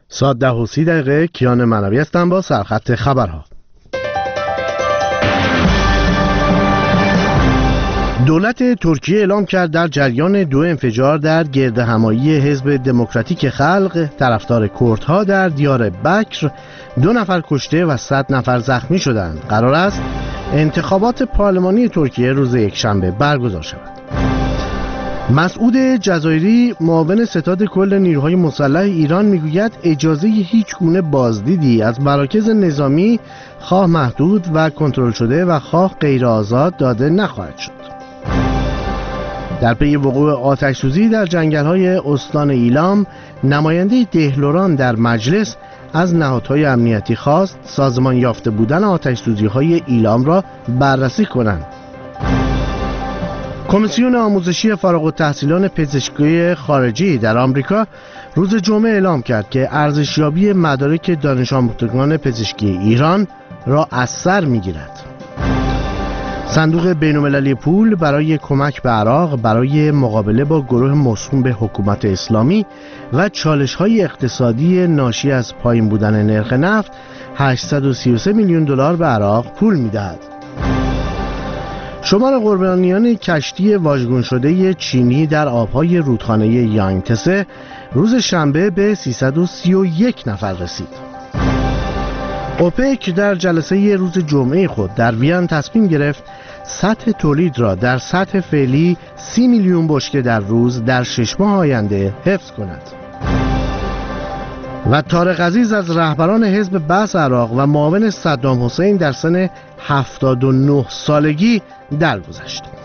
ساعت 10:30 کیان منوی هستم با سرخط خبرها. دولت ترکیه اعلام کرد در جریان 2 انفجار در گردهمایی حزب دموکراتیک خلق طرفدار کردها در دیار بکر 2 نفر کشته و 100 نفر زخمی شدند. قرار است انتخابات پارلمانی ترکیه روز یکشنبه برگزار شود. مسعود جزایری معاون ستاد کل نیروهای مسلح ایران میگوید اجازه هیچ گونه بازدیدی از مراکز نظامی خواه محدود و کنترل شده و خواه غیر آزاد داده نخواهد شد. در پی وقوع آتش‌سوزی در جنگل‌های استان ایلام، نماینده دهلوران در مجلس از نهادهای امنیتی خواست سازمان یافته بودن آتش‌سوزی‌های ایلام را بررسی کنند. کمیسیون آموزشی فارغ التحصیلان پزشکی خارجی در آمریکا روز جمعه اعلام کرد که ارزشیابی مدارک دانش آموختگان پزشکی ایران را از سر می‌گیرد. صندوق بین‌المللی پول برای کمک به عراق برای مقابله با گروه موسوم به حکومت اسلامی و چالش‌های اقتصادی ناشی از پایین بودن نرخ نفت 833 میلیون دلار به عراق پول می‌دهد. شمار قربانیان کشتی واژگون شده چینی در آب‌های رودخانه یانگتسه روز شنبه به 331 نفر رسید. اوپک در جلسه روز جمعه خود در وین تصمیم گرفت سطح تولید را در سطح فعلی 30 میلیون بشکه در روز در 6 ماه آینده حفظ کند. و طارق عزیز از رهبران حزب بعث عراق و معاون صدام حسین در سن 79 سالگی درگذشت.